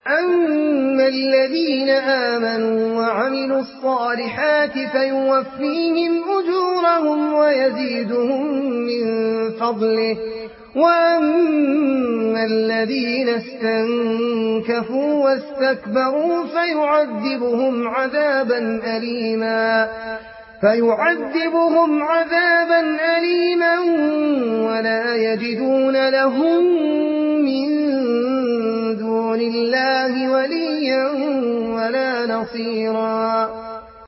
أما الذين آمنوا وعملوا الصالحات فيوفيهم أجورهم ويزيدهم من فضله، وأما الذين استنكفوا واستكبروا فيعذبهم عذابا أليما ولا يجدون لهم من دون الله وليا ولا نصيرا.